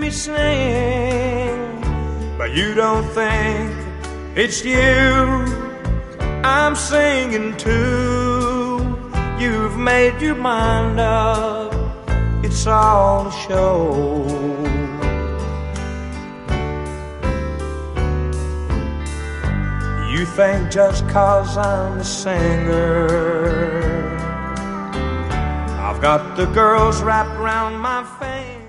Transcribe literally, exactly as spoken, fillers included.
me sing, but you don't think it's you I'm singing to. You've made your mind up, it's all a show. You think just 'cause I'm a singer I've got the girls wrapped around my finger.